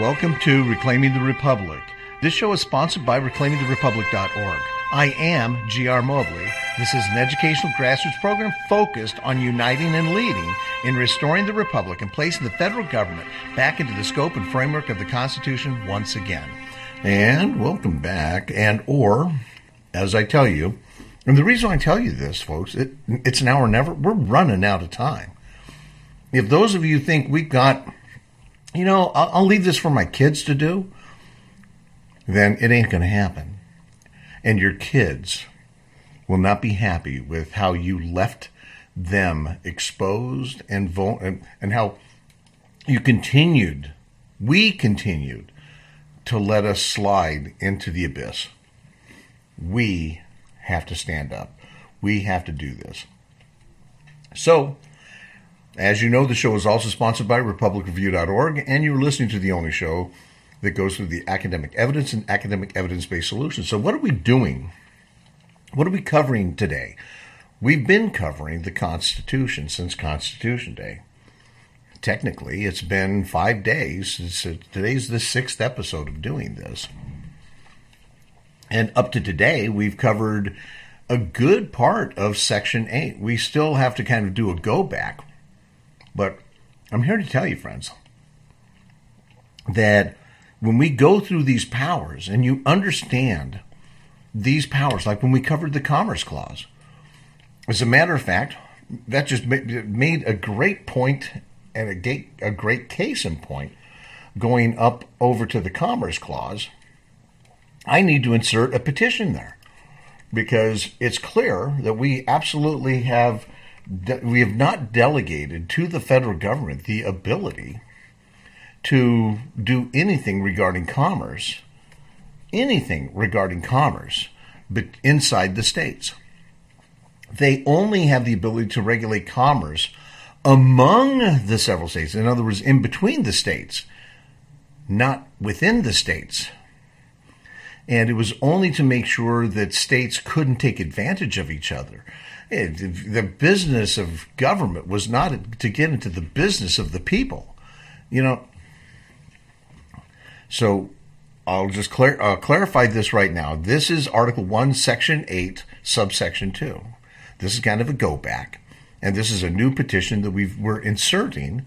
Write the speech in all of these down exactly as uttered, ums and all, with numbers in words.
welcome to Reclaiming the Republic. This show is sponsored by reclaiming the republic dot org. I am G R Mobley. This is an educational grassroots program focused on uniting and leading in restoring the republic and placing the federal government back into the scope and framework of the Constitution once again. And welcome back, and or, as I tell you, and the reason I tell you this, folks, it, it's an hour never, we're running out of time. If those of you think we've got, you know, I'll, I'll leave this for my kids to do, then it ain't going to happen. And your kids will not be happy with how you left them exposed and vul- and, and how you continued, we continued to let us slide into the abyss. We have to stand up. We have to do this. So, as you know, the show is also sponsored by republic review dot org, and you're listening to the only show that goes through the academic evidence and academic evidence-based solutions. So what are we doing? What are we covering today? We've been covering the Constitution since Constitution Day. Technically, it's been five days. It's, uh, today's the sixth episode of doing this. And up to today, we've covered a good part of Section eight. We still have to kind of do a go-back. But I'm here to tell you, friends, that when we go through these powers and you understand these powers, like when we covered the Commerce Clause, as a matter of fact, that just made a great point and a a great case in point going up over to the Commerce Clause. I need to insert a petition there because it's clear that we absolutely have, we have not delegated to the federal government the ability to do anything regarding commerce, anything regarding commerce, but inside the states. They only have the ability to regulate commerce among the several states. In other words, in between the states, not within the states. And it was only to make sure that states couldn't take advantage of each other. It, the business of government was not to get into the business of the people. You know, so I'll just clar- uh, clarify this right now. This is Article one, Section eight, Subsection two. This is kind of a go-back. And this is a new petition that we've, we're inserting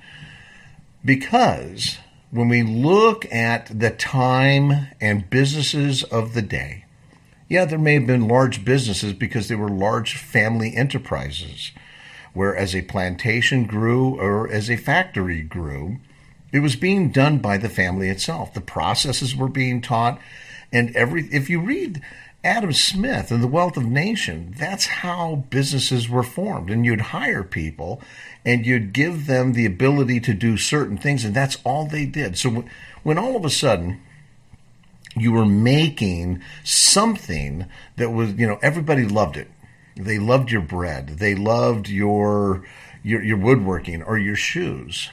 because when we look at the time and businesses of the day, yeah, there may have been large businesses because they were large family enterprises, where as a plantation grew or as a factory grew, it was being done by the family itself. The processes were being taught, and every if you read Adam Smith and The Wealth of Nations, that's how businesses were formed. And you'd hire people, and you'd give them the ability to do certain things, and that's all they did. So when all of a sudden you were making something that was, you know, everybody loved it. They loved your bread. They loved your your, your woodworking or your shoes.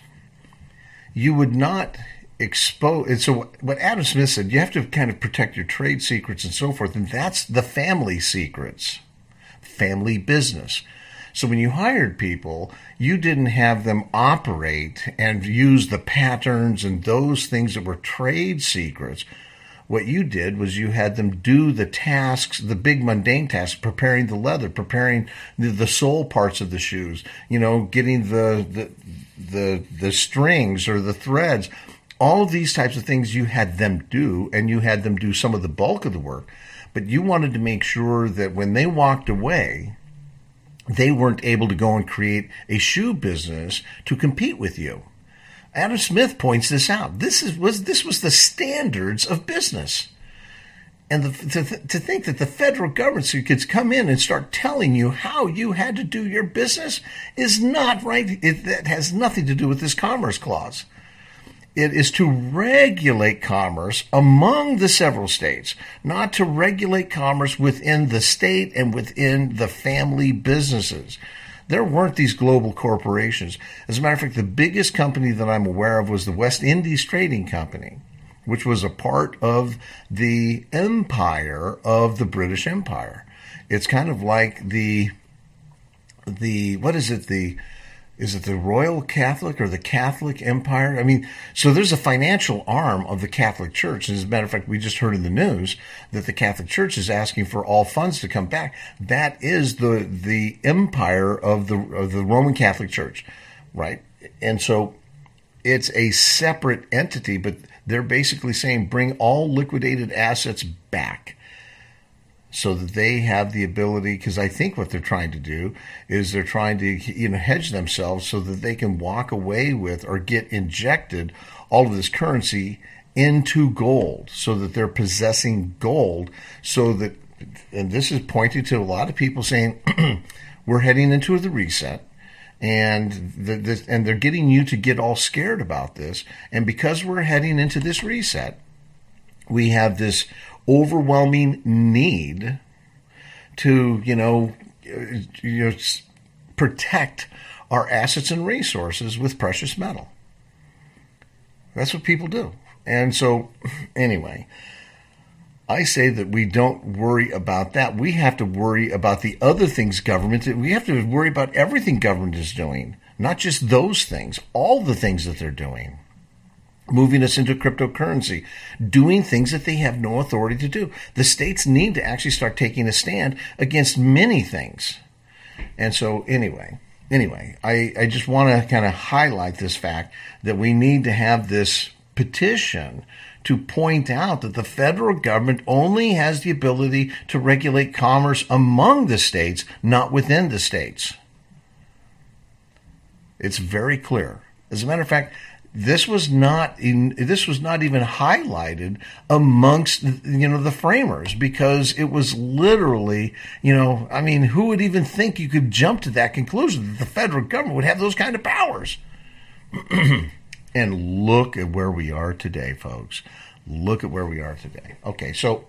You would not expose. And so what Adam Smith said, you have to kind of protect your trade secrets and so forth. And that's the family secrets, family business. So when you hired people, you didn't have them operate and use the patterns and those things that were trade secrets. What you did was you had them do the tasks, the big mundane tasks, preparing the leather, preparing the, the sole parts of the shoes, you know, getting the, the the the strings or the threads. All of these types of things you had them do, and you had them do some of the bulk of the work. But you wanted to make sure that when they walked away, they weren't able to go and create a shoe business to compete with you. Adam Smith points this out. This is was this was the standards of business. And the, to, to think that the federal government could come in and start telling you how you had to do your business is not right. It, that has nothing to do with this Commerce Clause. It is to regulate commerce among the several states, not to regulate commerce within the state and within the family businesses. There weren't these global corporations. As a matter of fact, the biggest company that I'm aware of was the West Indies Trading Company, which was a part of the empire of the British Empire. It's kind of like the, the what is it, the Is it the Royal Catholic or the Catholic Empire? I mean, so there's a financial arm of the Catholic Church. As a matter of fact, we just heard in the news that the Catholic Church is asking for all funds to come back. That is the the empire of the of the Roman Catholic Church, right? And so it's a separate entity, but they're basically saying bring all liquidated assets back, so that they have the ability, because I think what they're trying to do is they're trying to, you know, hedge themselves so that they can walk away with or get injected all of this currency into gold, so that they're possessing gold, so that, and this is pointing to a lot of people saying, we're heading into the reset, and the, the, and they're getting you to get all scared about this, and because we're heading into this reset, we have this overwhelming need to, you know, you know, protect our assets and resources with precious metal. That's what people do. And so, anyway, I say that we don't worry about that. We have to worry about the other things government, we have to worry about everything government is doing, not just those things, all the things that they're doing. Moving us into cryptocurrency, doing things that they have no authority to do. The states need to actually start taking a stand against many things. And so anyway, anyway, I, I just want to kind of highlight this fact that we need to have this petition to point out that the federal government only has the ability to regulate commerce among the states, not within the states. It's very clear. As a matter of fact, This was not in, this was not even highlighted amongst, you know, the framers, because it was literally, you know, I mean, who would even think you could jump to that conclusion that the federal government would have those kind of powers? And look at where we are today, folks. Look at where we are today. Okay, so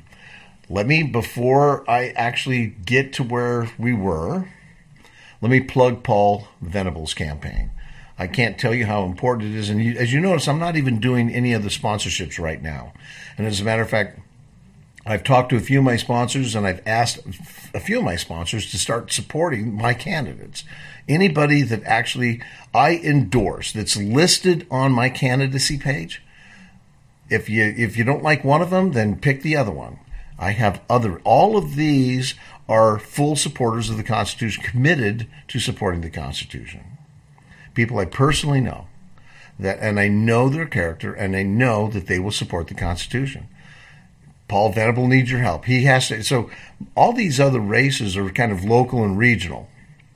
let me, before I actually get to where we were, let me plug Paul Venable's campaign. I can't tell you how important it is. And you, as you notice, I'm not even doing any of the sponsorships right now. And as a matter of fact, I've talked to a few of my sponsors, and I've asked a few of my sponsors to start supporting my candidates. Anybody that actually I endorse that's listed on my candidacy page, if you if you don't like one of them, then pick the other one. I have other. All of these are full supporters of the Constitution, committed to supporting the Constitution. People I personally know, that, and I know their character, and I know that they will support the Constitution. Paul Venable needs your help. He has to. So all these other races are kind of local and regional.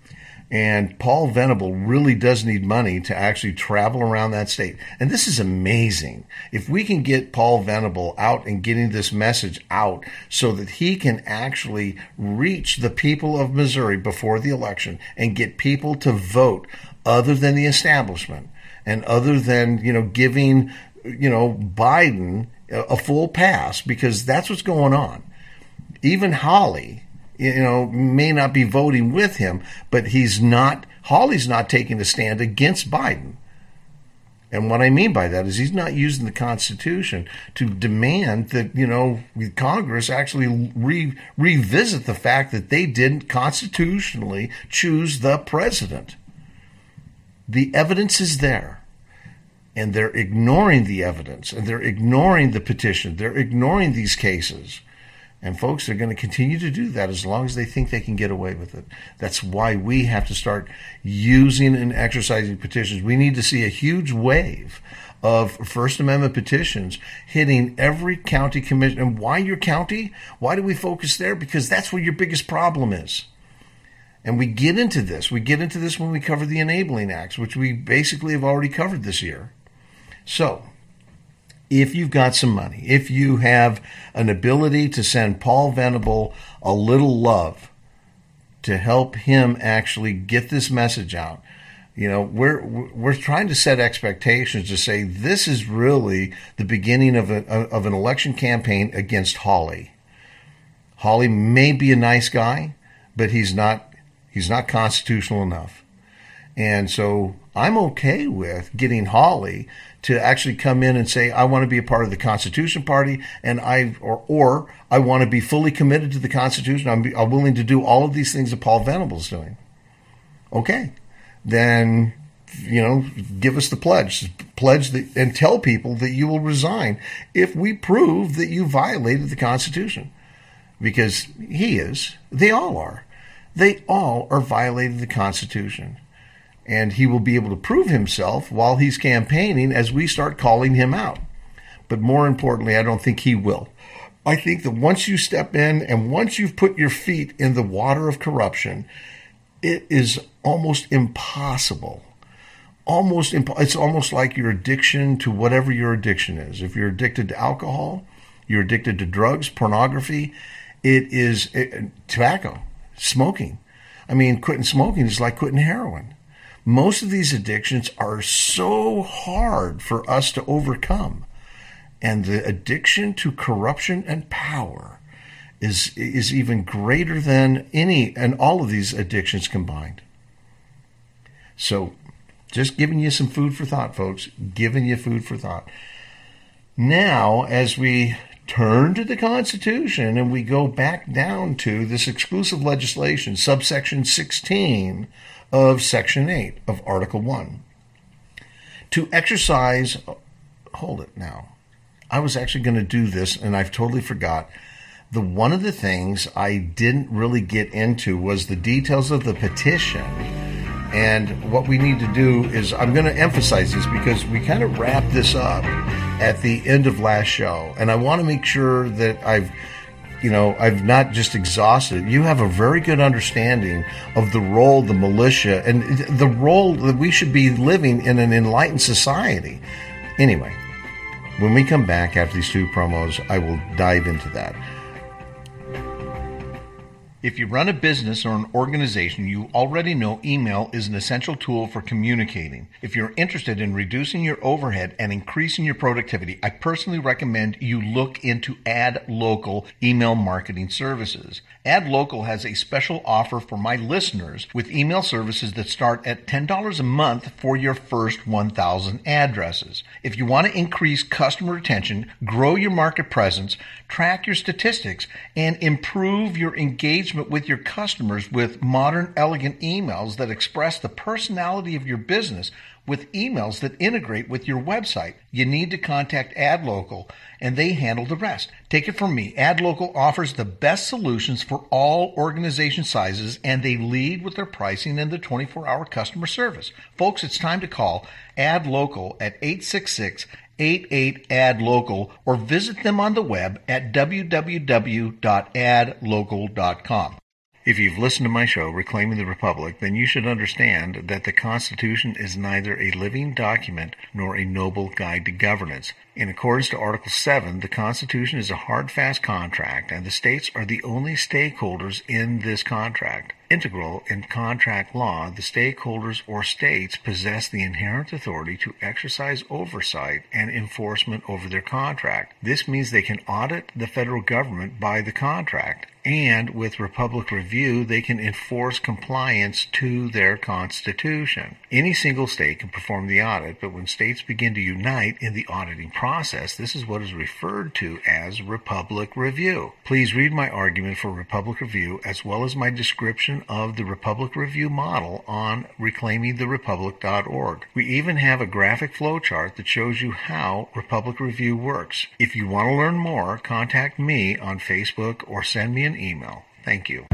And Paul Venable really does need money to actually travel around that state. And this is amazing. If we can get Paul Venable out and getting this message out so that he can actually reach the people of Missouri before the election and get people to vote other than the establishment and other than, you know, giving, you know, Biden a full pass, because that's what's going on. Even Hawley, you know, may not be voting with him, but he's not, Hawley's not taking a stand against Biden. And what I mean by that is he's not using the Constitution to demand that, you know, Congress actually re- revisit the fact that they didn't constitutionally choose the president. The evidence is there. And they're ignoring the evidence, and they're ignoring the petition. They're ignoring these cases. And folks, they're going to continue to do that as long as they think they can get away with it. That's why we have to start using and exercising petitions. We need to see a huge wave of First Amendment petitions hitting every county commission. And why your county? Why do we focus there? Because that's where your biggest problem is. And we get into this. We get into this when we cover the Enabling Acts, which we basically have already covered this year. So, if you've got some money, if you have an ability to send Paul Venable a little love to help him actually get this message out, you know, we're we're trying to set expectations to say this is really the beginning of a, of an election campaign against Hawley. Hawley may be a nice guy, but he's not he's not constitutional enough. And so I'm okay with getting Hawley to actually come in and say, I want to be a part of the Constitution Party, and I or or I want to be fully committed to the Constitution. I'm, I'm willing to do all of these things that Paul Venable's doing. Okay, then, you know, give us the pledge. Pledge that, and tell people that you will resign if we prove that you violated the Constitution. Because he is. They all are. They all are violating the Constitution. And he will be able to prove himself while he's campaigning as we start calling him out. But more importantly, I don't think he will. I think that once you step in and once you've put your feet in the water of corruption, it is almost impossible. Almost imp- It's almost like your addiction to whatever your addiction is. If you're addicted to alcohol, you're addicted to drugs, pornography, it is it, tobacco, smoking. I mean, quitting smoking is like quitting heroin. Most of these addictions are so hard for us to overcome. And the addiction to corruption and power is is even greater than any and all of these addictions combined. So just giving you some food for thought, folks, giving you food for thought. Now, as we turn to the Constitution and we go back down to this exclusive legislation, subsection sixteen of Section eight of Article one. To exercise, hold it now. I was actually going to do this, and I've totally forgot. The one of the things I didn't really get into was the details of the petition. And what we need to do is, I'm going to emphasize this because we kind of wrapped this up at the end of last show. And I want to make sure that I've, you know, I've not just exhausted. You have a very good understanding of the role of the militia and the role that we should be living in an enlightened society. Anyway, when we come back after these two promos, I will dive into that. If you run a business or an organization, you already know email is an essential tool for communicating. If you're interested in reducing your overhead and increasing your productivity, I personally recommend you look into AdLocal email marketing services. AdLocal has a special offer for my listeners with email services that start at ten dollars a month for your first one thousand addresses. If you want to increase customer retention, grow your market presence, track your statistics, and improve your engagement with your customers with modern, elegant emails that express the personality of your business with emails that integrate with your website, you need to contact AdLocal, and they handle the rest. Take it from me. AdLocal offers the best solutions for all organization sizes, and they lead with their pricing and the twenty-four hour customer service. Folks, it's time to call AdLocal at eight six six, eight eight, A D local or visit them on the web at w w w dot ad local dot com. If you've listened to my show, Reclaiming the Republic, then you should understand that the Constitution is neither a living document nor a noble guide to governance. In accordance to Article seven, the Constitution is a hard, fast contract, and the states are the only stakeholders in this contract. Integral in contract law, the stakeholders or states possess the inherent authority to exercise oversight and enforcement over their contract. This means they can audit the federal government by the contract, and with Republic Review, they can enforce compliance to their Constitution. Any single state can perform the audit, but when states begin to unite in the auditing process, this is what is referred to as Republic Review. Please read my argument for Republic Review as well as my description of the Republic Review model on reclaiming the republic dot org. We even have a graphic flowchart that shows you how Republic Review works. If you want to learn more, contact me on Facebook or send me an email. Thank you.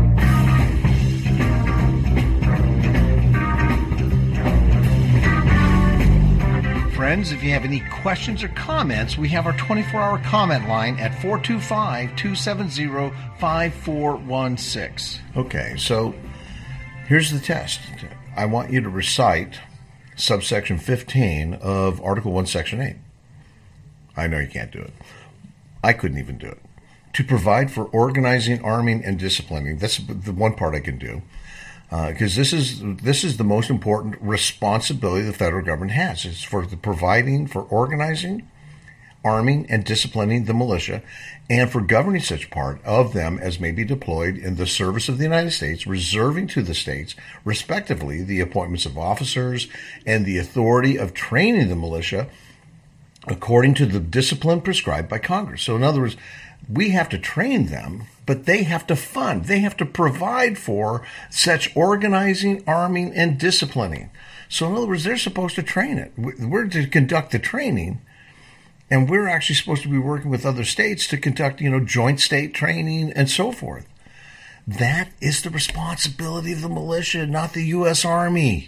Friends, if you have any questions or comments, we have our twenty-four hour comment line at four two five, two seven zero, five four one six. Okay, so here's the test. I want you to recite subsection fifteen of Article one, Section eight. I know you can't do it. I couldn't even do it. To provide for organizing, arming, and disciplining. That's the one part I can do. Because uh, this is this is the most important responsibility the federal government has. It's for the providing for organizing, arming, and disciplining the militia, and for governing such part of them as may be deployed in the service of the United States, reserving to the states, respectively, the appointments of officers and the authority of training the militia according to the discipline prescribed by Congress. So in other words, we have to train them, but they have to fund, they have to provide for such organizing, arming, and disciplining. So in other words, they're supposed to train it. We're to conduct the training, and we're actually supposed to be working with other states to conduct, you know, joint state training and so forth. That is the responsibility of the militia, not the U S Army.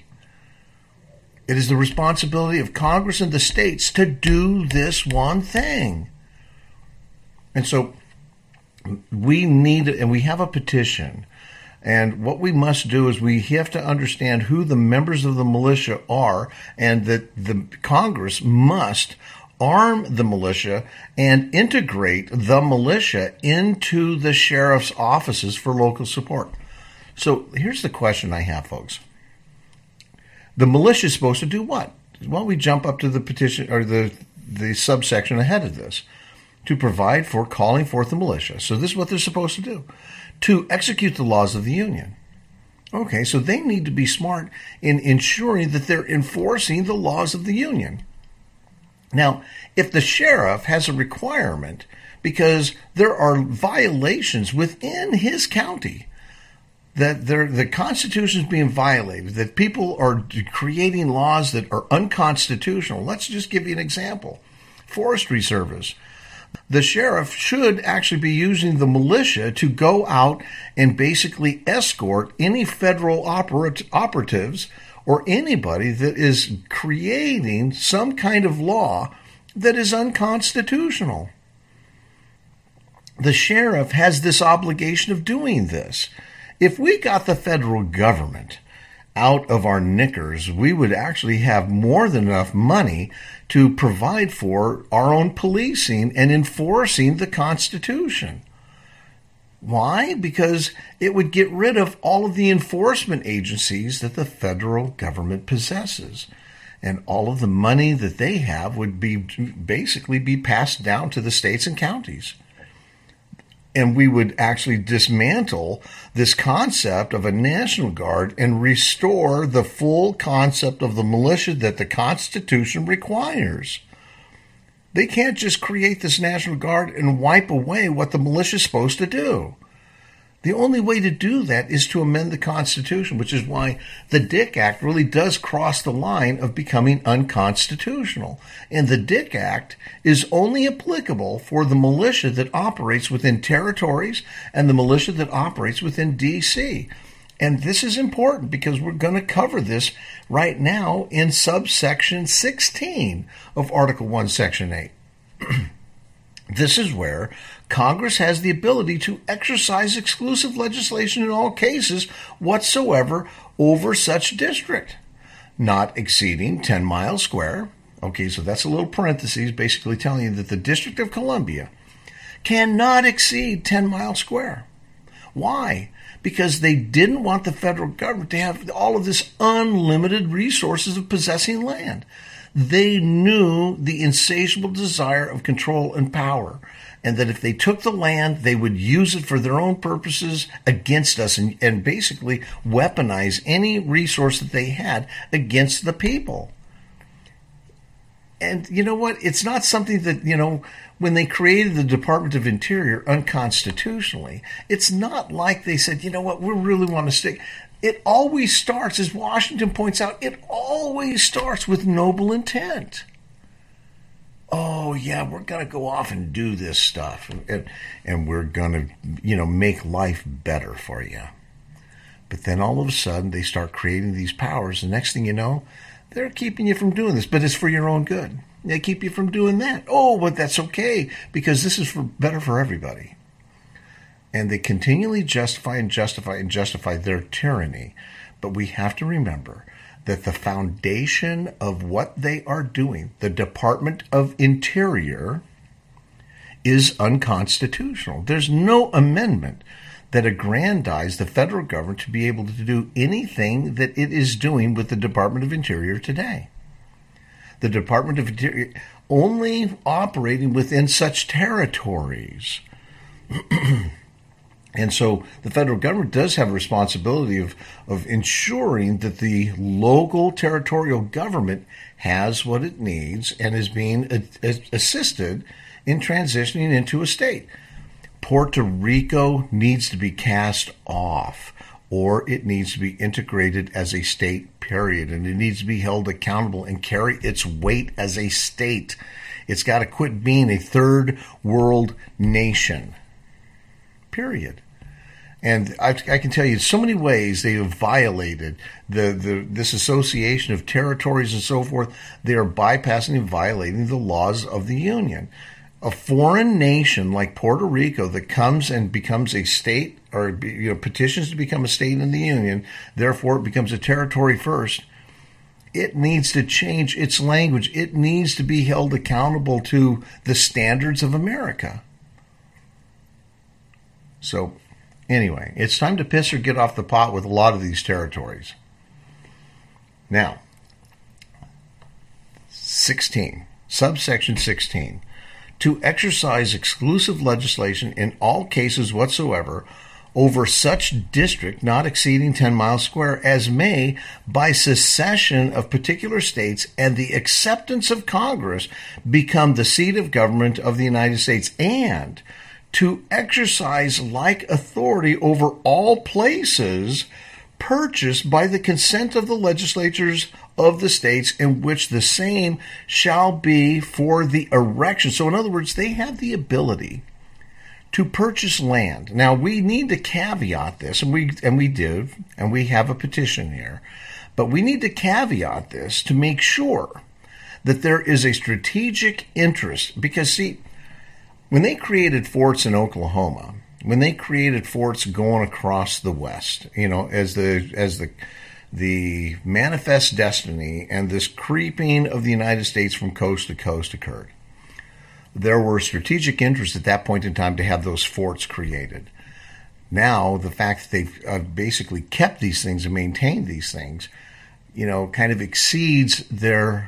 It is the responsibility of Congress and the states to do this one thing. And so we need, and we have a petition, and what we must do is we have to understand who the members of the militia are, and that the Congress must arm the militia and integrate the militia into the sheriff's offices for local support. So here's the question I have, folks. The militia is supposed to do what? Why don't we jump up to the petition or the, the subsection ahead of this? To provide for calling forth the militia. So this is what they're supposed to do. To execute the laws of the Union. Okay, so they need to be smart in ensuring that they're enforcing the laws of the Union. Now, if the sheriff has a requirement because there are violations within his county, that the Constitution is being violated, that people are creating laws that are unconstitutional. Let's just give you an example. Forestry Service. The sheriff should actually be using the militia to go out and basically escort any federal operat- operatives or anybody that is creating some kind of law that is unconstitutional. The sheriff has this obligation of doing this. If we got the federal government out of our knickers, we would actually have more than enough money to provide for our own policing and enforcing the Constitution. Why? Because it would get rid of all of the enforcement agencies that the federal government possesses. And all of the money that they have would be basically be passed down to the states and counties. And we would actually dismantle this concept of a National Guard and restore the full concept of the militia that the Constitution requires. They can't just create this National Guard and wipe away what the militia is supposed to do. The only way to do that is to amend the Constitution, which is why the Dick Act really does cross the line of becoming unconstitutional. And the Dick Act is only applicable for the militia that operates within territories and the militia that operates within D C. And this is important because we're going to cover this right now in subsection sixteen of Article one, Section eight. This is where Congress has the ability to exercise exclusive legislation in all cases whatsoever over such district, not exceeding ten miles square. Okay, so that's a little parentheses basically telling you that the District of Columbia cannot exceed ten miles square. Why? Because they didn't want the federal government to have all of this unlimited resources of possessing land. They knew the insatiable desire of control and power, and that if they took the land, they would use it for their own purposes against us and, and basically weaponize any resource that they had against the people. And you know what? It's not something that, you know, when they created the Department of Interior unconstitutionally, it's not like they said, you know what, we really want to stick. It always starts, as Washington points out, it always starts with noble intent. Oh, yeah, we're going to go off and do this stuff, and, and we're going to, you know, make life better for you. But then all of a sudden, they start creating these powers. The next thing you know, they're keeping you from doing this, but it's for your own good. They keep you from doing that. Oh, but that's okay, because this is for better for everybody. And they continually justify and justify and justify their tyranny. But we have to remember that the foundation of what they are doing, the Department of Interior, is unconstitutional. There's no amendment that aggrandized the federal government to be able to do anything that it is doing with the Department of Interior today. The Department of Interior only operating within such territories And so the federal government does have a responsibility of, of ensuring that the local territorial government has what it needs and is being a, a, assisted in transitioning into a state. Puerto Rico needs to be cast off, or it needs to be integrated as a state, period. And it needs to be held accountable and carry its weight as a state. It's got to quit being a third world nation, period. And I, I can tell you so many ways they have violated the, the this association of territories and so forth. They are bypassing and violating the laws of the Union. A foreign nation like Puerto Rico that comes and becomes a state, or you know, petitions to become a state in the Union, therefore it becomes a territory first, it needs to change its language. It needs to be held accountable to the standards of America. So anyway, it's time to piss or get off the pot with a lot of these territories. Now, sixteen, subsection sixteen. To exercise exclusive legislation in all cases whatsoever over such district not exceeding ten miles square as may, by secession of particular states and the acceptance of Congress, become the seat of government of the United States, and to exercise like authority over all places purchased by the consent of the legislatures of the states in which the same shall be for the erection. So in other words, they have the ability to purchase land. Now we need to caveat this, and we and we do, and we have a petition here, but we need to caveat this to make sure that there is a strategic interest. Because see, when they created forts in Oklahoma, when they created forts going across the West, you know, as the as the the manifest destiny and this creeping of the United States from coast to coast occurred, there were strategic interests at that point in time to have those forts created. Now, the fact that they've uh, basically kept these things and maintained these things, you know, kind of exceeds their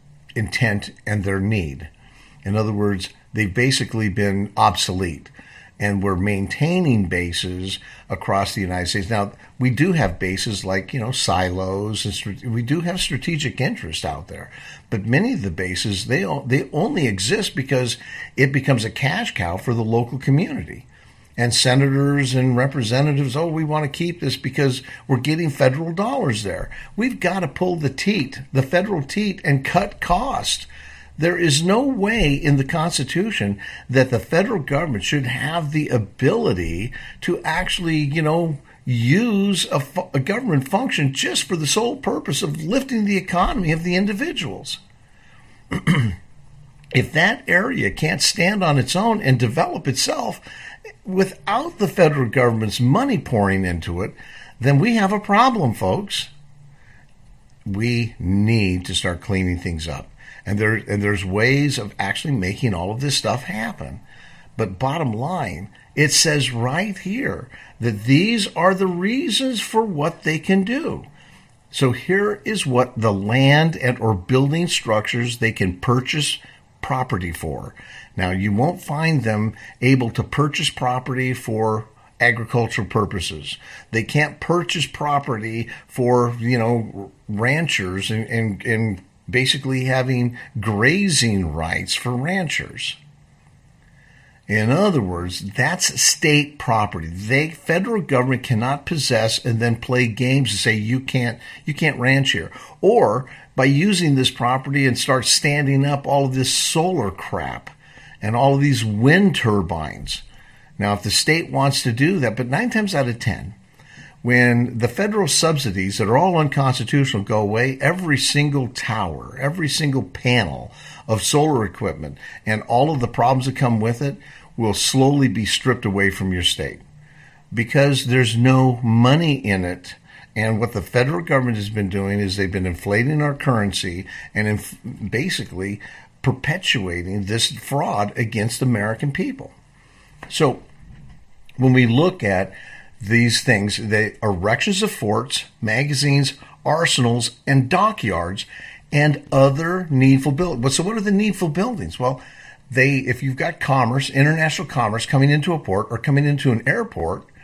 intent and their need. In other words, they've basically been obsolete. And we're maintaining bases across the United States. Now, we do have bases like, you know, silos, and we do have strategic interest out there. But many of the bases, they they only exist because it becomes a cash cow for the local community. And senators and representatives, oh, we want to keep this because we're getting federal dollars there. We've got to pull the teat, the federal teat, and cut cost. There is no way in the Constitution that the federal government should have the ability to actually, you know, use a, fu- a government function just for the sole purpose of lifting the economy of the individuals. If that area can't stand on its own and develop itself without the federal government's money pouring into it, then we have a problem, folks. We need to start cleaning things up. And there and there's ways of actually making all of this stuff happen. But bottom line, it says right here that these are the reasons for what they can do. So here is what the land and or building structures they can purchase property for. Now, you won't find them able to purchase property for agricultural purposes. They can't purchase property for, you know, ranchers and, and, and basically having grazing rights for ranchers. In other words, that's state property. They, federal government cannot possess and then play games and say you can't you can't ranch here. Or by using this property and start standing up all of this solar crap and all of these wind turbines. Now, if the state wants to do that, but nine times out of ten, when the federal subsidies that are all unconstitutional go away, every single tower, every single panel of solar equipment and all of the problems that come with it will slowly be stripped away from your state because there's no money in it. And what the federal government has been doing is they've been inflating our currency and inf- basically perpetuating this fraud against American people. So when we look at these things, the erections of forts, magazines, arsenals, and dockyards, and other needful buildings. So what are the needful buildings? Well, they, if you've got commerce, international commerce coming into a port or coming into an airport,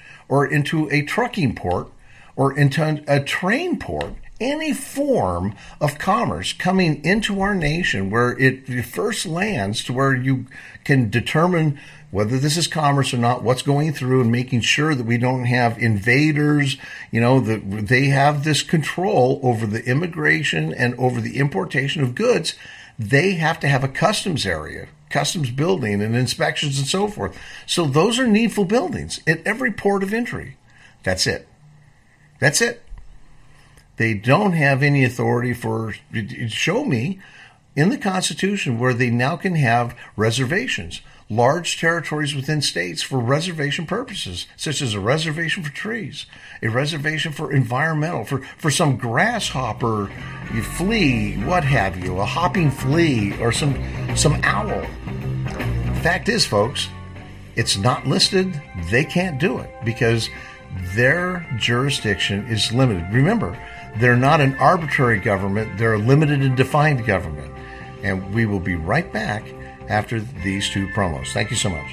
or into a trucking port or into a train port, any form of commerce coming into our nation where it first lands to where you can determine whether this is commerce or not, what's going through, and making sure that we don't have invaders, you know, that they have this control over the immigration and over the importation of goods. They have to have a customs area, customs building and inspections and so forth. So those are needful buildings at every port of entry. That's it. That's it. They don't have any authority for, show me in the Constitution where they now can have reservations, large territories within states for reservation purposes, such as a reservation for trees, a reservation for environmental, for, for some grasshopper, you flea, what have you, a hopping flea, or some, some owl. Fact is, folks, it's not listed. They can't do it because their jurisdiction is limited. Remember, they're not an arbitrary government. They're a limited and defined government. And we will be right back after these two promos. Thank you so much.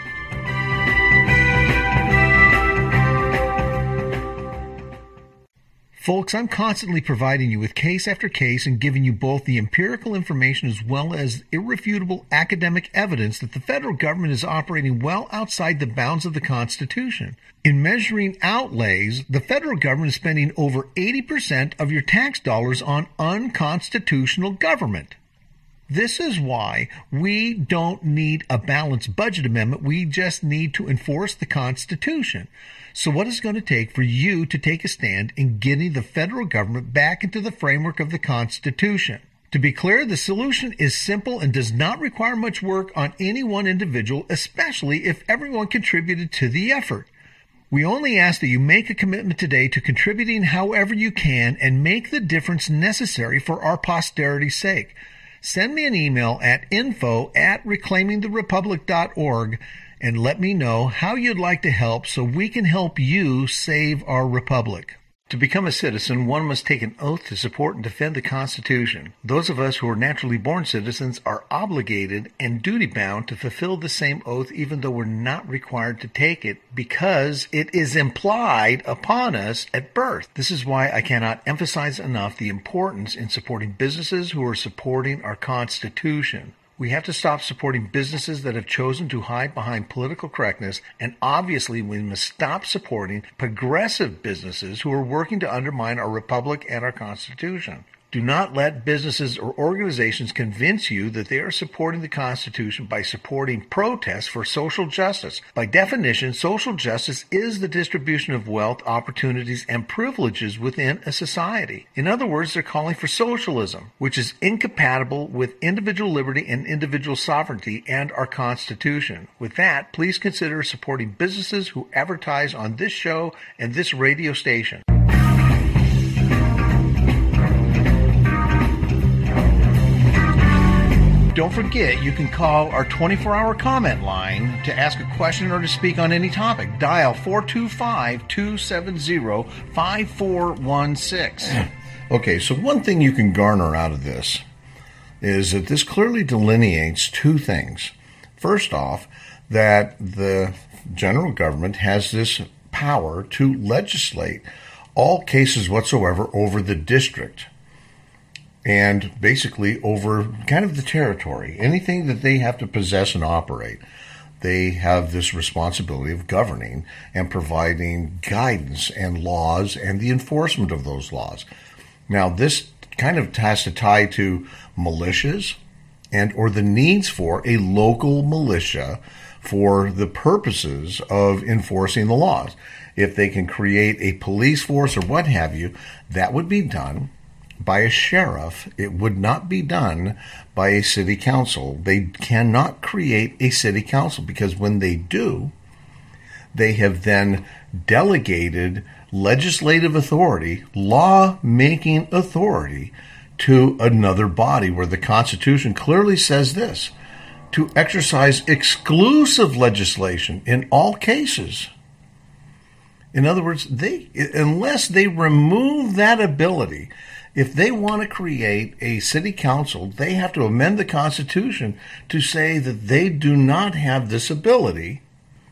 Folks, I'm constantly providing you with case after case and giving you both the empirical information as well as irrefutable academic evidence that the federal government is operating well outside the bounds of the Constitution. In measuring outlays, the federal government is spending over eighty percent of your tax dollars on unconstitutional government. This is why we don't need a balanced budget amendment. We just need to enforce the Constitution. So what is it going to take for you to take a stand in getting the federal government back into the framework of the Constitution? To be clear, the solution is simple and does not require much work on any one individual, especially if everyone contributed to the effort. We only ask that you make a commitment today to contributing however you can and make the difference necessary for our posterity's sake. Send me an email at info at reclaiming the republic dot org and let me know how you'd like to help so we can help you save our republic. To become a citizen, one must take an oath to support and defend the Constitution. Those of us who are naturally born citizens are obligated and duty-bound to fulfill the same oath even though we're not required to take it because it is implied upon us at birth. This is why I cannot emphasize enough the importance in supporting businesses who are supporting our Constitution. We have to stop supporting businesses that have chosen to hide behind political correctness, and obviously we must stop supporting progressive businesses who are working to undermine our republic and our Constitution. Do not let businesses or organizations convince you that they are supporting the Constitution by supporting protests for social justice. By definition, social justice is the distribution of wealth, opportunities, and privileges within a society. In other words, they're calling for socialism, which is incompatible with individual liberty and individual sovereignty and our Constitution. With that, please consider supporting businesses who advertise on this show and this radio station. Don't forget, you can call our twenty-four hour comment line to ask a question or to speak on any topic. Dial four two five, two seven zero, five four one six. Okay, so one thing you can garner out of this is that this clearly delineates two things. First off, that the general government has this power to legislate all cases whatsoever over the district. And basically over kind of the territory, anything that they have to possess and operate, they have this responsibility of governing and providing guidance and laws and the enforcement of those laws. Now, this kind of has to tie to militias and or the needs for a local militia for the purposes of enforcing the laws. If they can create a police force or what have you, that would be done by a sheriff. It would not be done by a city council. They cannot create a city council because when they do, they have then delegated legislative authority, law-making authority to another body where the Constitution clearly says this, to exercise exclusive legislation in all cases. In other words, they unless they remove that ability, if they want to create a city council, they have to amend the Constitution to say that they do not have this ability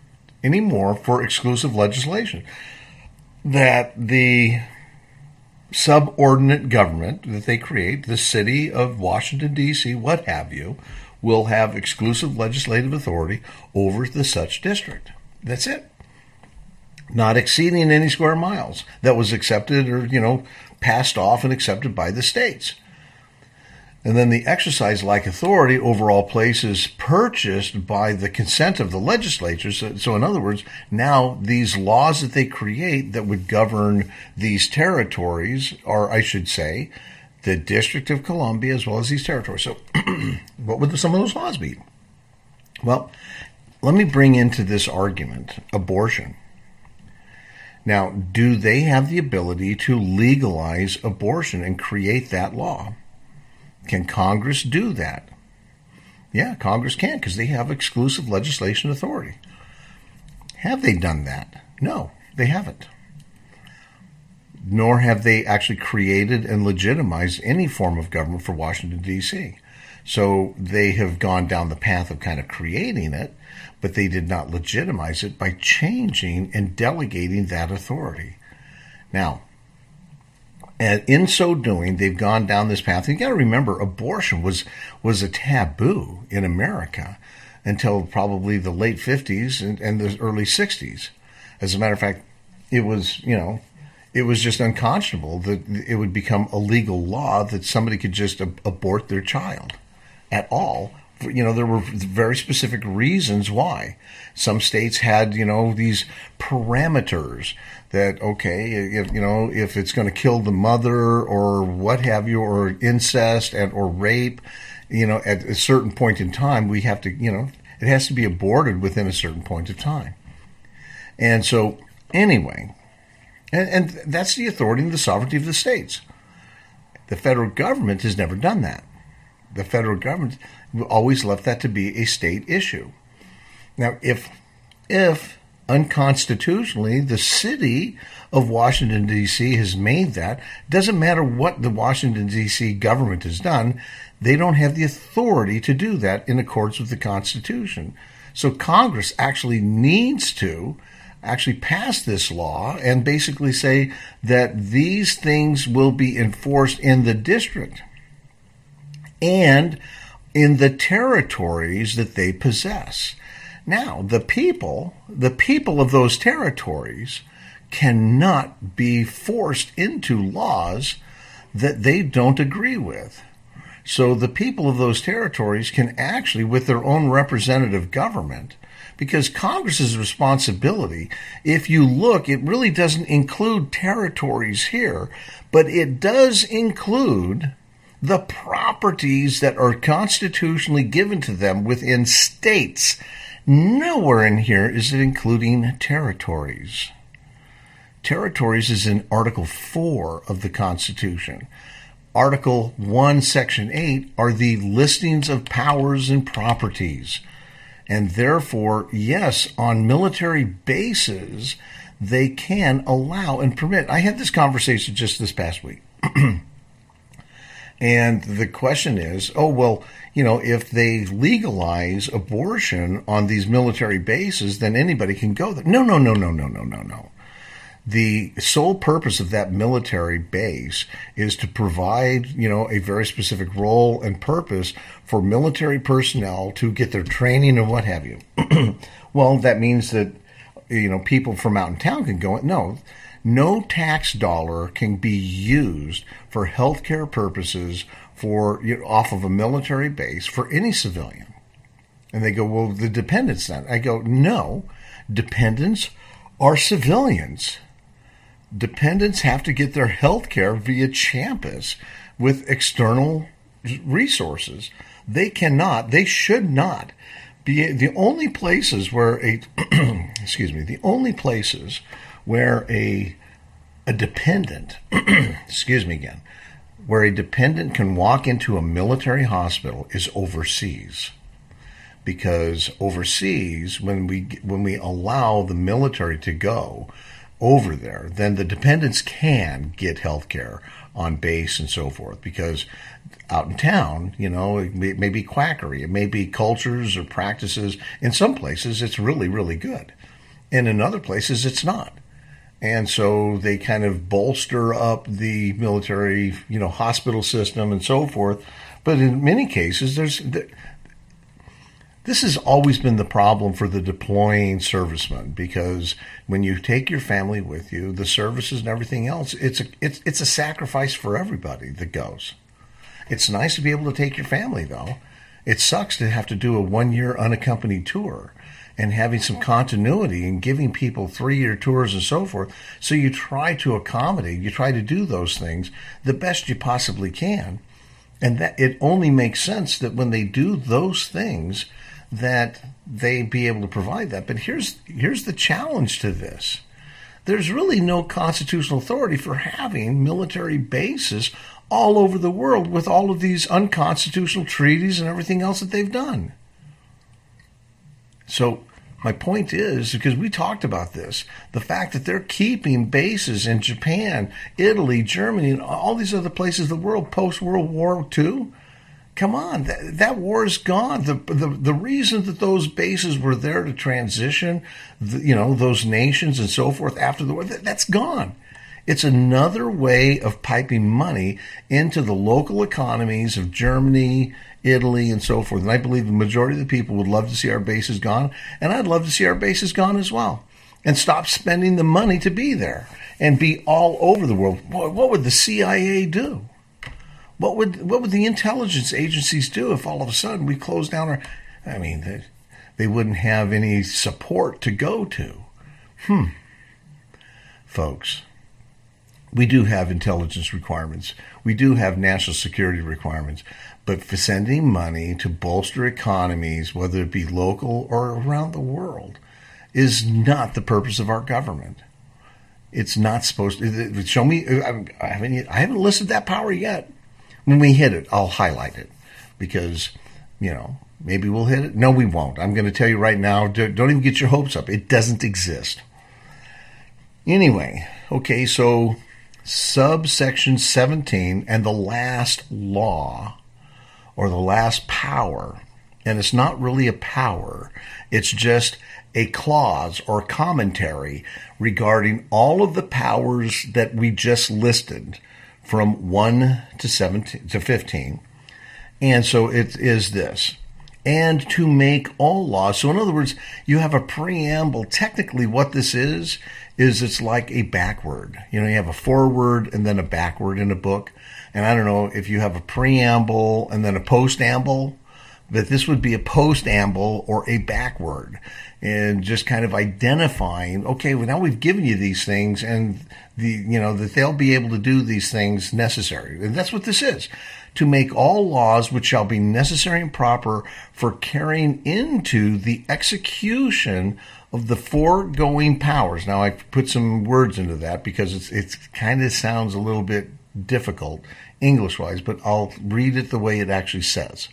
anymore for exclusive legislation. That the subordinate government that they create, the city of Washington, D C, what have you, will have exclusive legislative authority over the such district. That's it. Not exceeding any square miles that was accepted or, you know, passed off and accepted by the states. And then the exercise-like authority over all places purchased by the consent of the legislatures. So, so in other words, now these laws that they create that would govern these territories, or I should say, the District of Columbia as well as these territories. So what would some of those laws be? Well, let me bring into this argument abortion. Now, do they have the ability to legalize abortion and create that law? Can Congress do that? Yeah, Congress can, because they have exclusive legislation authority. Have they done that? No, they haven't. Nor have they actually created and legitimized any form of government for Washington, D C. So they have gone down the path of kind of creating it, but they did not legitimize it by changing and delegating that authority. Now, and in so doing, they've gone down this path. And you got to remember, abortion was was a taboo in America until probably the late fifties and, and the early sixties. As a matter of fact, it was, you know, it was just unconscionable that it would become a legal law that somebody could just ab- abort their child at all. You know, there were very specific reasons why. Some states had, you know, these parameters that, okay, if, you know, if it's going to kill the mother or what have you, or incest and or rape, you know, at a certain point in time, we have to, you know, it has to be aborted within a certain point of time. And so, anyway, and, and that's the authority and the sovereignty of the states. The federal government has never done that. The federal government always left that to be a state issue. Now, if if unconstitutionally the city of Washington, D C has made that, doesn't matter what the Washington, D C government has done, they don't have the authority to do that in accordance with the Constitution. So Congress actually needs to actually pass this law and basically say that these things will be enforced in the district and in the territories that they possess. Now, the people, the people of those territories cannot be forced into laws that they don't agree with. So the people of those territories can actually, with their own representative government, because Congress's responsibility, if you look, it really doesn't include territories here, but it does include the properties that are constitutionally given to them within states. Nowhere in here is it including territories. Territories is in Article four of the Constitution. Article one, Section eight are the listings of powers and properties. And therefore, yes, on military bases, they can allow and permit. I had this conversation just this past week. And the question is, oh, well, you know, if they legalize abortion on these military bases, then anybody can go there. No, no, no, no, no, no, no, no. The sole purpose of that military base is to provide, you know, a very specific role and purpose for military personnel to get their training and what have you. Well, that means that, you know, people from out in town can go. No, no tax dollar can be used for healthcare purposes for, you know, off of a military base for any civilian. And they go, well, the dependents then. I go, no, dependents are civilians. Dependents have to get their health care via CHAMPUS with external resources. They cannot, they should not be the only places where a, excuse me, the only places where a, a dependent, excuse me again, where a dependent can walk into a military hospital is overseas. Because overseas, when we when we allow the military to go over there, then the dependents can get health care on base and so forth. Because out in town, you know, it may, it may be quackery. It may be cultures or practices. In some places, it's really, really good. And in other places, it's not. And so they kind of bolster up the military, you know, hospital system and so forth. But in many cases, there's this has always been the problem for the deploying servicemen, because when you take your family with you, the services and everything else, it's a, it's, it's a sacrifice for everybody that goes. It's nice to be able to take your family, though. It sucks to have to do a one-year unaccompanied tour and having some continuity and giving people three-year tours and so forth. So you try to accommodate, you try to do those things the best you possibly can. And that it only makes sense that when they do those things, that they be able to provide that. But here's here's the challenge to this. There's really no constitutional authority for having military bases all over the world with all of these unconstitutional treaties and everything else that they've done. So my point is, because we talked about this, the fact that they're keeping bases in Japan, Italy, Germany, and all these other places in the world post-World War Two, come on, that, that war is gone. The, the the reason that those bases were there to transition, the, you know, those nations and so forth after the war, that, that's gone. It's another way of piping money into the local economies of Germany, Italy, and so forth. And I believe the majority of the people would love to see our bases gone, and I'd love to see our bases gone as well, and stop spending the money to be there and be all over the world. Boy, what would the C I A do? What would what would the intelligence agencies do if all of a sudden we closed down our... I mean, they, they wouldn't have any support to go to. Hmm. Folks, we do have intelligence requirements. We do have national security requirements. But for sending money to bolster economies, whether it be local or around the world, is not the purpose of our government. It's not supposed to... Show me... I haven't, I haven't listed that power yet. When we hit it, I'll highlight it because, you know, maybe we'll hit it. No, we won't. I'm going to tell you right now, don't even get your hopes up. It doesn't exist. Anyway, okay, so subsection seventeen and the last law or the last power, and it's not really a power, it's just a clause or commentary regarding all of the powers that we just listed from one to seventeen to fifteen. And so it is this. And to make all laws. So in other words, you have a preamble. Technically what this is, is it's like a backword. You know, you have a forward and then a backward in a book. And I don't know if you have a preamble and then a postamble, but this would be a postamble or a backward. And just kind of identifying, okay, well, now we've given you these things and the, you know, that they'll be able to do these things necessary. And that's what this is. To make all laws which shall be necessary and proper for carrying into the execution of the foregoing powers. Now, I put some words into that because it's, it's kind of sounds a little bit difficult English-wise, but I'll read it the way it actually says.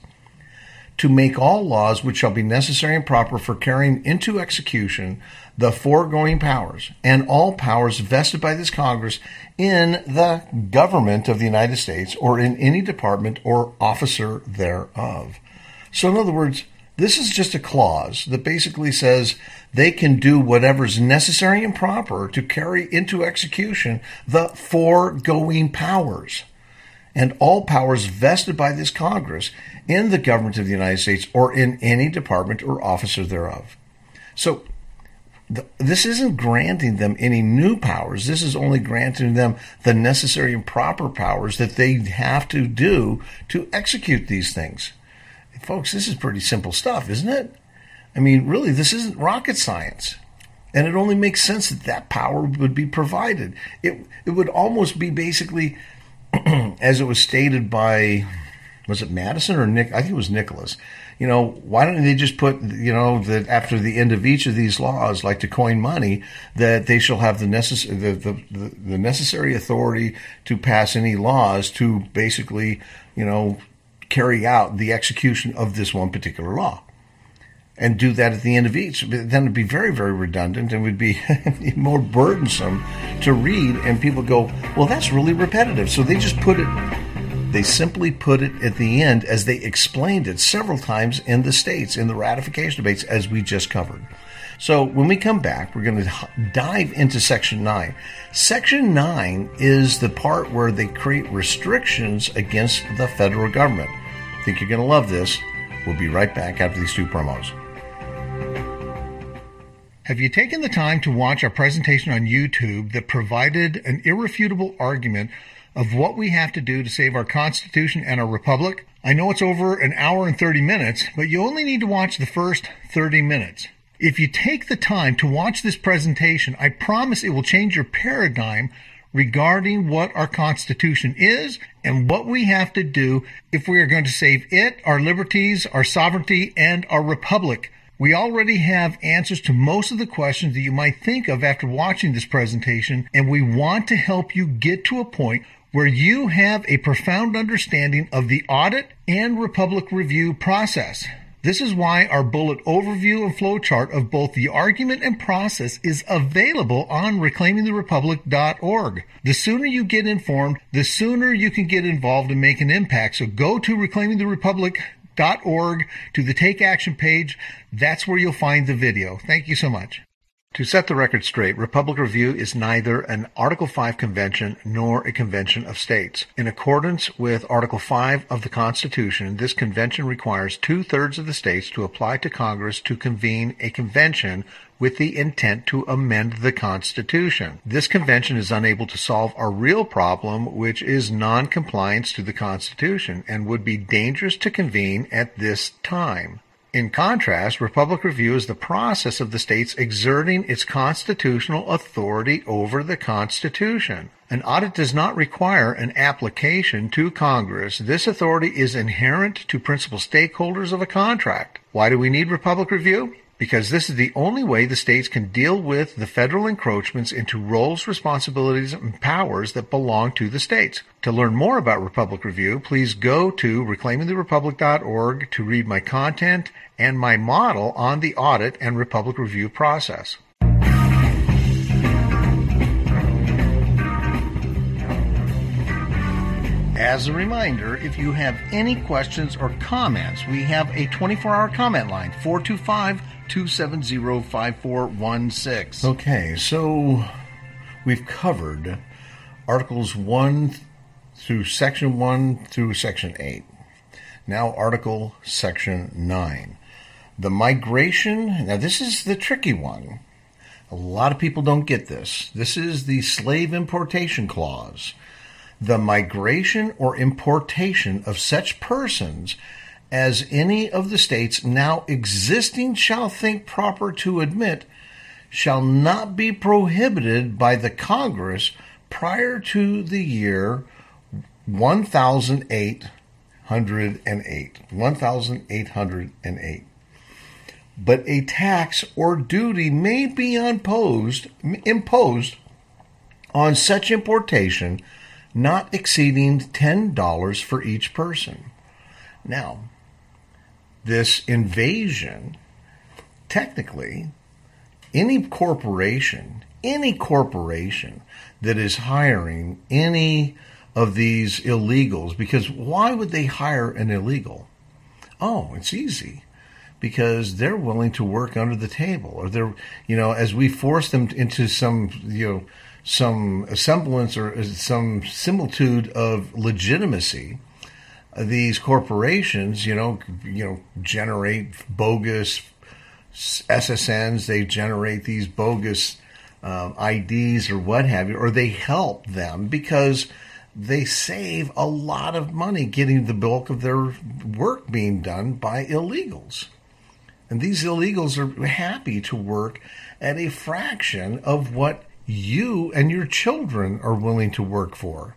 To make all laws which shall be necessary and proper for carrying into execution the foregoing powers, and all powers vested by this Congress in the government of the United States or in any department or officer thereof. So in other words, this is just a clause that basically says they can do whatever's necessary and proper to carry into execution the foregoing powers, and all powers vested by this Congress in the government of the United States or in any department or officer thereof. So th- this isn't granting them any new powers. This is only granting them the necessary and proper powers that they have to do to execute these things. And folks, this is pretty simple stuff, isn't it? I mean, really, this isn't rocket science. And it only makes sense that that power would be provided. It, it would almost be basically... as it was stated by, was it Madison or Nick? I think it was Nicholas. You know, why don't they just put, you know, that after the end of each of these laws, like to coin money, that they shall have the, necess- the, the, the, the necessary authority to pass any laws to basically, you know, carry out the execution of this one particular law. And do that at the end of each. Then it'd be very, very redundant and would be more burdensome to read. And people go, well, that's really repetitive. So they just put it, they simply put it at the end as they explained it several times in the states, in the ratification debates, as we just covered. So when we come back, we're going to dive into Section nine. Section nine is the part where they create restrictions against the federal government. I think you're going to love this. We'll be right back after these two promos. Have you taken the time to watch our presentation on YouTube that provided an irrefutable argument of what we have to do to save our Constitution and our Republic? I know it's over an hour and thirty minutes, but you only need to watch the first thirty minutes. If you take the time to watch this presentation, I promise it will change your paradigm regarding what our Constitution is and what we have to do if we are going to save it, our liberties, our sovereignty, and our republic. We already have answers to most of the questions that you might think of after watching this presentation, and we want to help you get to a point where you have a profound understanding of the audit and republic review process. This is why our bullet overview and flowchart of both the argument and process is available on reclaiming the republic dot org. The sooner you get informed, the sooner you can get involved and make an impact. So go to reclaiming the republic dot org to the Take Action page. That's where you'll find the video. Thank you so much. To set the record straight, Republic Review is neither an Article five convention nor a convention of states. In accordance with Article five of the Constitution, this convention requires two-thirds of the states to apply to Congress to convene a convention with the intent to amend the Constitution. This convention is unable to solve our real problem, which is non-compliance to the Constitution, and would be dangerous to convene at this time. In contrast, Republic Review is the process of the states exerting its constitutional authority over the Constitution. An audit does not require an application to Congress. This authority is inherent to principal stakeholders of a contract. Why do we need Republic Review? Because this is the only way the states can deal with the federal encroachments into roles, responsibilities, and powers that belong to the states. To learn more about Republic Review, please go to reclaiming the republic dot org to read my content and my model on the audit and Republic Review process. As a reminder, if you have any questions or comments, we have a twenty-four hour comment line, four two five, two seven zero, five four one six. Okay, so we've covered Articles one through Section one through Section eight. Now Article Section nine. The migration, now this is the tricky one. A lot of people don't get this. This is the slave importation clause. The migration or importation of such persons as any of the states now existing shall think proper to admit shall not be prohibited by the Congress prior to the year one thousand eight hundred eight. one thousand eight hundred eight. But a tax or duty may be imposed, imposed on such importation not exceeding ten dollars for each person. Now, this invasion, technically, any corporation, any corporation that is hiring any of these illegals, because why would they hire an illegal? Oh, it's easy. Because they're willing to work under the table, or they're, you know, as we force them into some, you know, some semblance or some similitude of legitimacy, these corporations, you know, you know, generate bogus S S Ns, they generate these bogus um, I Ds or what have you, or they help them because they save a lot of money getting the bulk of their work being done by illegals. And these illegals are happy to work at a fraction of what you and your children are willing to work for.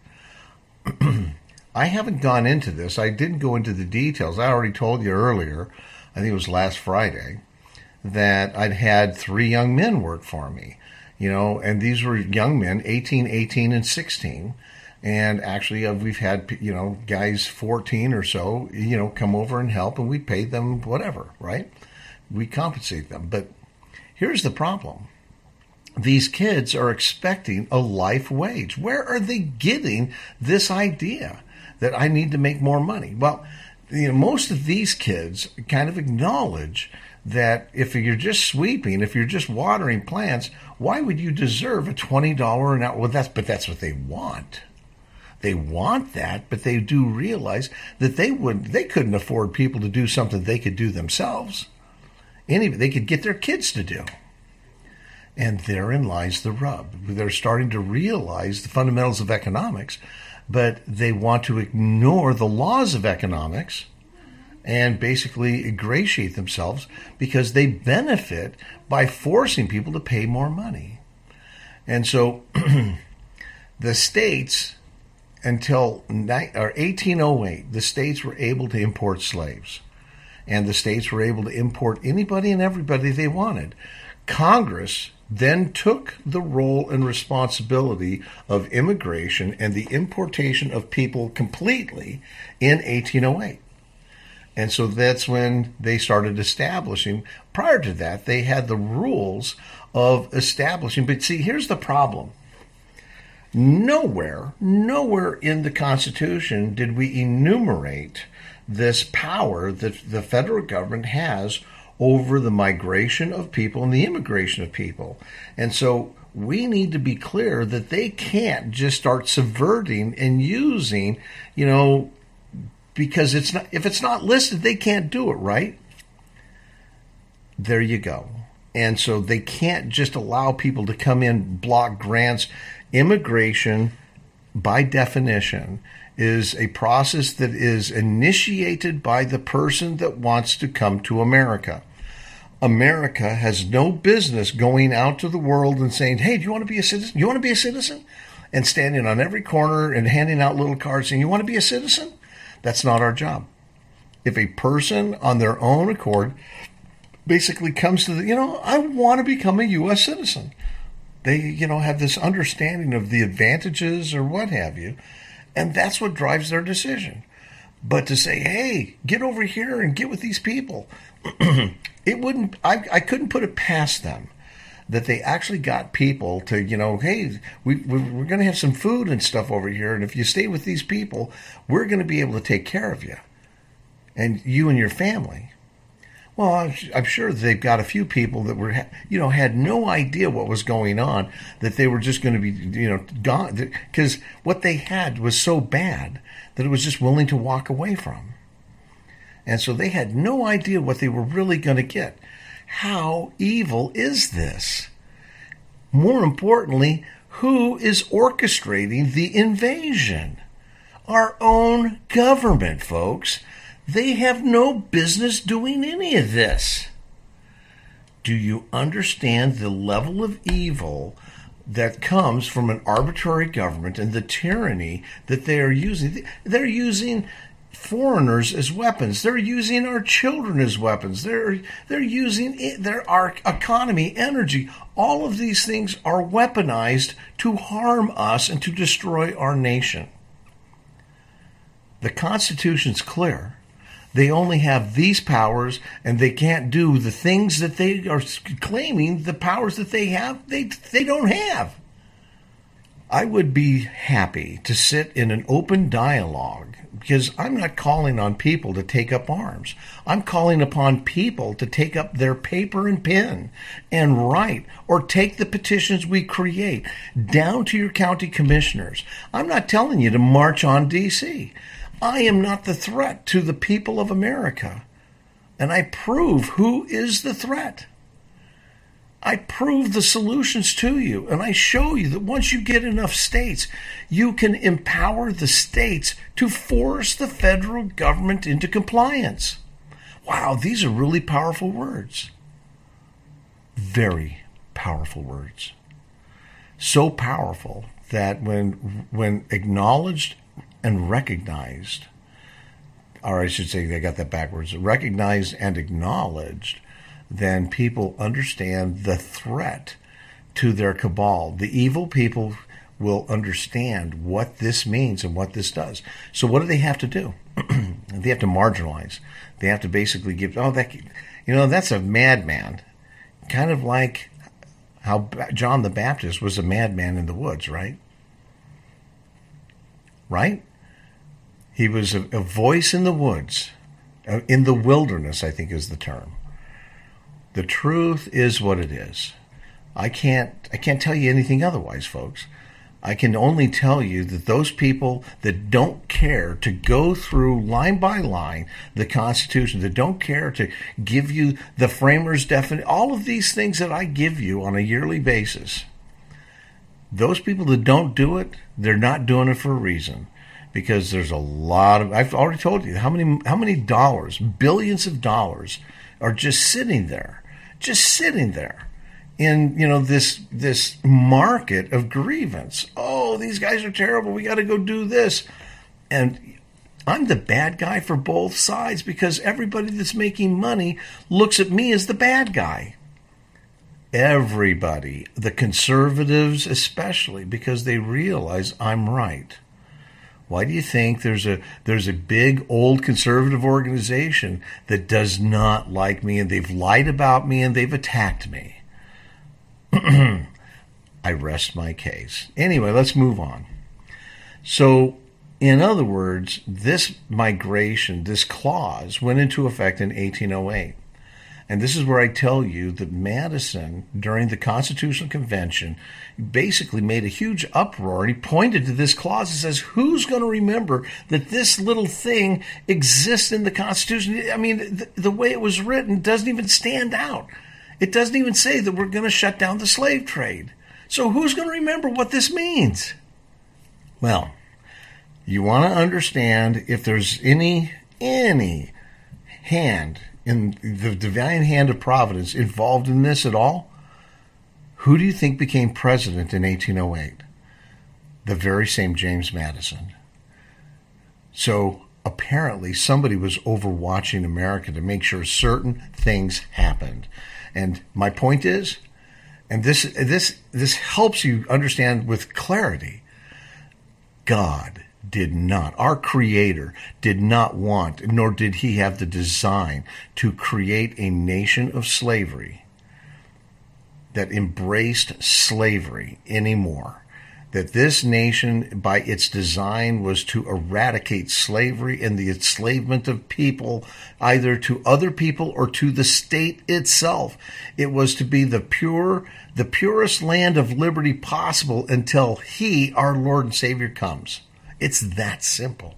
I haven't gone into this. I didn't go into the details. I already told you earlier, I think it was last Friday, that I'd had three young men work for me. You know, and these were young men, eighteen, eighteen, and sixteen. And actually, uh, we've had, you know, guys fourteen or so, you know, come over and help, and we pay them whatever, right? We compensate them. But here's the problem. These kids are expecting a life wage. Where are they getting this idea that I need to make more money? Well, you know, most of these kids kind of acknowledge that if you're just sweeping, if you're just watering plants, why would you deserve a twenty dollars an hour? Well, that's, but that's what they want. They want that, but they do realize that they would, they couldn't afford people to do something they could do themselves. Any, they could get their kids to do. And therein lies the rub. They're starting to realize the fundamentals of economics, but they want to ignore the laws of economics and basically ingratiate themselves because they benefit by forcing people to pay more money. And so the states, until eighteen oh eight, the states were able to import slaves. And the states were able to import anybody and everybody they wanted. Congress then took the role and responsibility of immigration and the importation of people completely in eighteen oh eight. And so that's when they started establishing. Prior to that, they had the rules of establishing. But see, here's the problem. Nowhere, nowhere in the Constitution did we enumerate this power that the federal government has over the migration of people and the immigration of people. And so we need to be clear that they can't just start subverting and using, you know, because it's not, if it's not listed, they can't do it, right? There you go. And so they can't just allow people to come in, block grants. Immigration, by definition, is a process that is initiated by the person that wants to come to America. America has no business going out to the world and saying, hey, do you want to be a citizen? You want to be a citizen? And standing on every corner and handing out little cards saying, you want to be a citizen? That's not our job. If a person on their own accord basically comes to the, you know, I want to become a U S citizen. They, you know, have this understanding of the advantages or what have you. And that's what drives their decision. But to say, hey, get over here and get with these people, it wouldn't, I, I couldn't put it past them that they actually got people to, you know, hey, we, we're going to have some food and stuff over here. And if you stay with these people, we're going to be able to take care of you and you and your family. Well, I'm, I'm sure they've got a few people that were, you know, had no idea what was going on, that they were just going to be, you know, gone. Because what they had was so bad that it was just willing to walk away from. And so they had no idea what they were really going to get. How evil is this? More importantly, who is orchestrating the invasion? Our own government, folks. They have no business doing any of this. Do you understand the level of evil that comes from an arbitrary government and the tyranny that they are using? They're using foreigners as weapons. They're using our children as weapons. They're they're using their our economy, energy. All of these things are weaponized to harm us and to destroy our nation. The Constitution's clear. They only have these powers, and they can't do the things that they are claiming, the powers that they have, they they don't have. I would be happy to sit in an open dialogue, because I'm not calling on people to take up arms. I'm calling upon people to take up their paper and pen and write, or take the petitions we create down to your county commissioners. I'm not telling you to march on D C I am not the threat to the people of America. And I prove who is the threat. I prove the solutions to you. And I show you that once you get enough states, you can empower the states to force the federal government into compliance. Wow, these are really powerful words. Very powerful words. So powerful that when when acknowledged and recognized, or I should say they got that backwards, recognized and acknowledged, then people understand the threat to their cabal. The evil people will understand what this means and what this does. So what do they have to do? They have to marginalize. They have to basically give, oh, that, you know, that's a madman. Kind of like how John the Baptist was a madman in the woods, right? Right? He was a, a voice in the woods, uh, in the wilderness, I think is the term. The truth is what it is. I can't I can't tell you anything otherwise, folks. I can only tell you that those people that don't care to go through line by line the Constitution, that don't care to give you the framers' definition, all of these things that I give you on a yearly basis, those people that don't do it, they're not doing it for a reason. Because there's a lot of, I've already told you how many how many dollars, billions of dollars, are just sitting there, just sitting there. In, you know, this this market of grievance. Oh, these guys are terrible. We got to go do this. And I'm the bad guy for both sides because everybody that's making money looks at me as the bad guy. Everybody, the conservatives especially, because they realize I'm right. Why do you think there's a there's a big old conservative organization that does not like me, and they've lied about me and they've attacked me? I rest my case. Anyway, let's move on. So, in other words, this migration, this clause, went into effect in eighteen oh eight. And this is where I tell you that Madison, during the Constitutional Convention, basically made a huge uproar. And he pointed to this clause and says, who's going to remember that this little thing exists in the Constitution? I mean, the, the way it was written doesn't even stand out. It doesn't even say that we're going to shut down the slave trade. So who's going to remember what this means? Well, you want to understand if there's any, any hand in the divine hand of providence involved in this at all, who do you think became president in eighteen oh eight? The very same James Madison. So apparently somebody was overwatching America to make sure certain things happened. And my point is, and this this this helps you understand with clarity, God did not, our Creator did not want, nor did he have the design to create a nation of slavery that embraced slavery anymore. That this nation, by its design, was to eradicate slavery and the enslavement of people, either to other people or to the state itself. It was to be the pure, the purest land of liberty possible until he, our Lord and Savior, comes. It's that simple.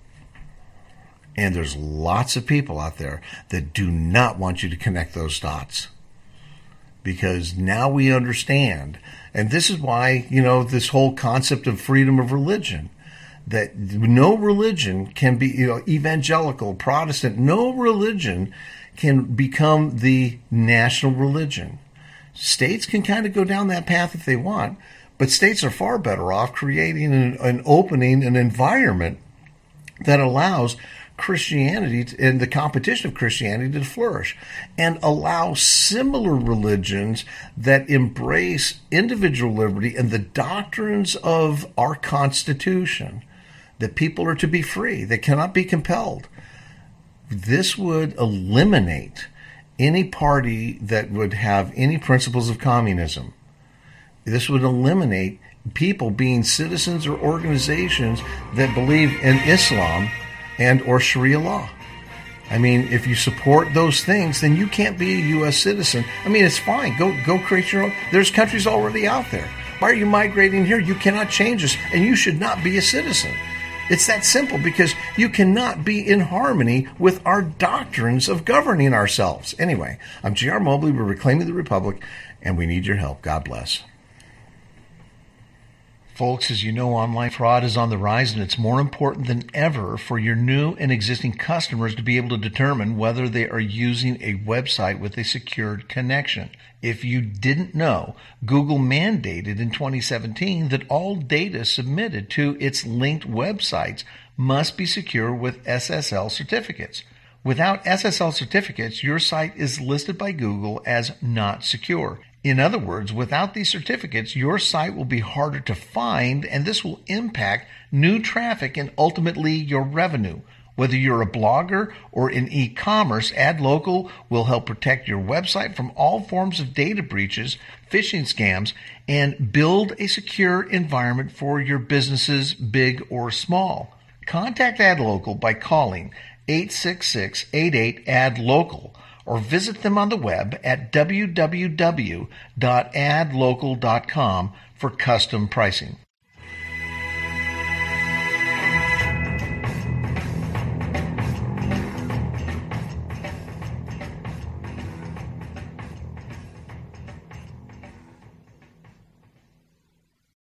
And there's lots of people out there that do not want you to connect those dots. Because now we understand, and this is why, you know, this whole concept of freedom of religion, that no religion can be, you know, evangelical, Protestant, no religion can become the national religion. States can kind of go down that path if they want, but states are far better off creating an, an opening, an environment that allows Christianity to, and the competition of Christianity to flourish, and allow similar religions that embrace individual liberty and the doctrines of our Constitution, that people are to be free, they cannot be compelled. This would eliminate any party that would have any principles of communism. This would eliminate people being citizens or organizations that believe in Islam and or Sharia law. I mean, if you support those things, then you can't be a U S citizen. I mean, it's fine. Go go create your own. There's countries already out there. Why are you migrating here? You cannot change us, and you should not be a citizen. It's that simple, because you cannot be in harmony with our doctrines of governing ourselves. Anyway, I'm J R. Mobley. We're Reclaiming the Republic, and we need your help. God bless. Folks, as you know, online fraud is on the rise, and it's more important than ever for your new and existing customers to be able to determine whether they are using a website with a secured connection. If you didn't know, Google mandated in twenty seventeen that all data submitted to its linked websites must be secure with S S L certificates. Without S S L certificates, your site is listed by Google as not secure. In other words, without these certificates, your site will be harder to find, and this will impact new traffic and ultimately your revenue. Whether you're a blogger or in e-commerce, AdLocal will help protect your website from all forms of data breaches, phishing scams, and build a secure environment for your businesses, big or small. Contact AdLocal by calling eight six six, eight eight, A D, LOCAL or visit them on the web at w w w dot ad local dot com for custom pricing.